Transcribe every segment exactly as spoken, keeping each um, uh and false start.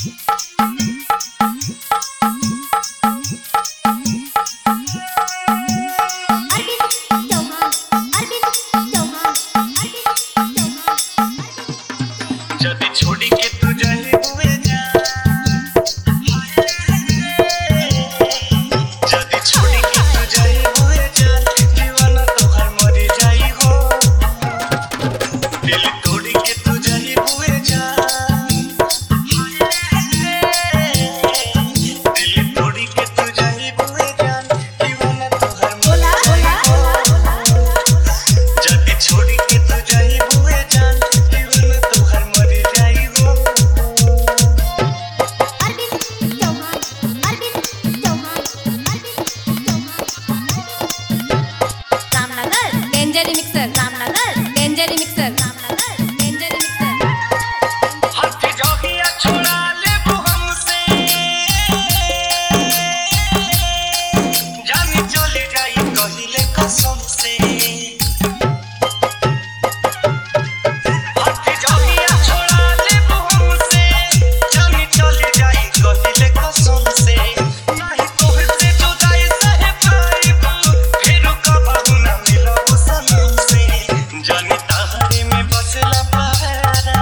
जदी छोड़ी के तू जाए हुए जा, जदी छोड़ी के तू जाए हुए जा, दीवाना तोहर मरी जाई हो। दिल तोड़ी के तू जाए हुए जा, दिल तोड़ी के तू जाए हुए जा, दीवाना तोहर मरी जाई हो। जदी छोड़ी के तू जाए हुए जा, दीवाना तोहर मरी जाई हो। Danger mixer Ramnagar danger mixer Ramnagar danger mixer हाथ जोगिया छोड़ा ले वो हमसे, जानी चली जाई कहिले कसम से। हाथ जोगिया छोड़ा ले वो हमसे, जानी चली जाई कहिले कसम से। नहीं तोहसे जुदाई सहे पाइबू, फेरू कबहू ना मिलबू सनम से। जानी ताहरे में बसला पहरा,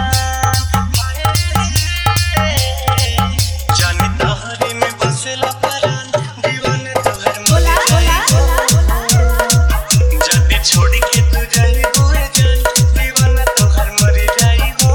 जानी ताहरे में बसला परान, दीवाना तोहर मरी जाई हो। जदी छोड़ी के तू जाई हुए जान, दीवाना तोहर मरी जाई हो।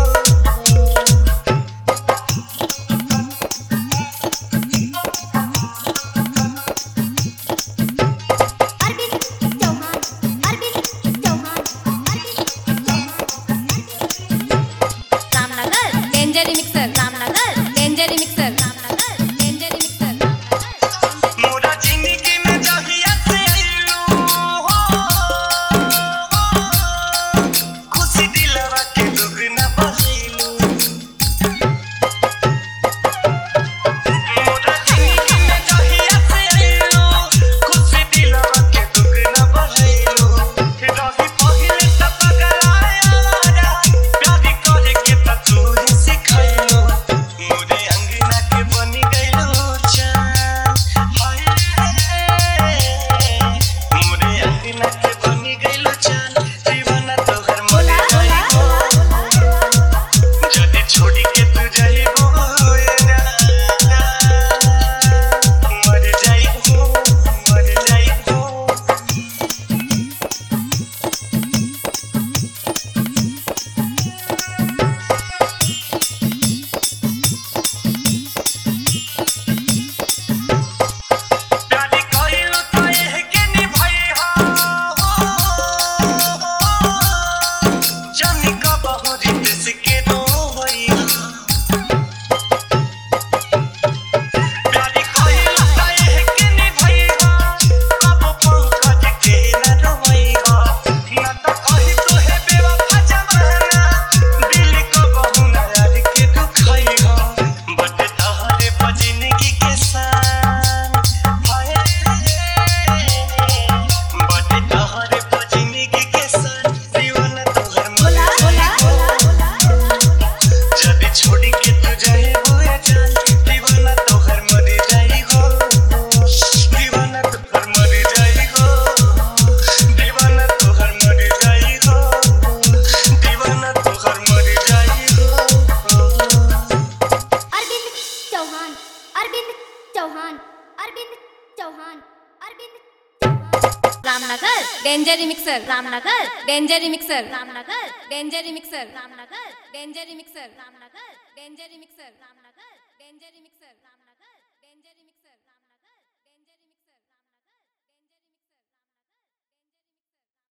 Ramnagar danger mixer Ramnagar danger mixer Ramnagar danger mixer मोरा जिंदगी में जहिया से आइलू हो, खुशी दिलवा के दुगना बहिलू। मोरा जिंदगी में जहिया से आइलू, खुशी दिलवा के दुगना बहिलू। रही पहिले त पगलाया वारा, प्यारी करे के त तू ही सिखैलू। मोरे अंगना के बनी गइलू जान, हाय मोरे अंगना के बनी गइलू जान, दीवाना तोहर मरी जाई हो। जदी छोड़ी के तू जाई हुए जा, मरी जाई हो, मरी जाई हो। प्यारी कइलू त एह के निभइहा हो, जानी कबहू रितेश के रोवइहा। प्यारी कइलू त एह के निभइहा, कब पंकज के न रोवइहा। ना त कही तोहे बेवफा जमाना, दिल कबहू ना यार के दुखइहा। बट तोहरे पर जिंदगी के सान, हाय बट तोहरे पर जिंदगी के सान, दीवाना तोहर मरी जाई हो। जदी छोड़ी के तू जाए हुए जान, दीवाना तोहर मरी जाई हो। दीवाना तोहर मरी जाई हो, दीवाना तोहर मरी जाई हो, दीवाना तोहर मरी जाई हो। Arvind Chauhan Arvind Chauhan Arvind Chauhan Arvind Chauhan Ramnagar danger mixer Ramnagar danger mixer Ramnagar danger mixer Ramnagar danger mixer Ramnagar danger mixer Ramnagar danger mixer